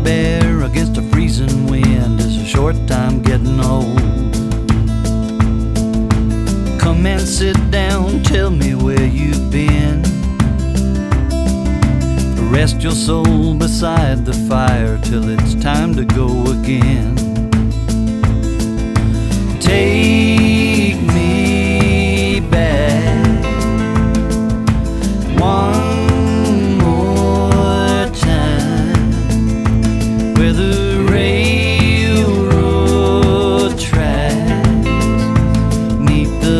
bear against a freezing wind is a short time getting old. Come and sit down, tell me where you've been. Rest your soul beside the fire till it's time to go again. Take